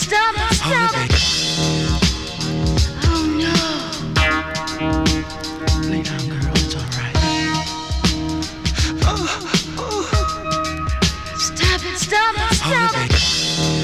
stop it, stop it. Oh no. Lay down, girl, it's alright. Stop it, stop it, stop it.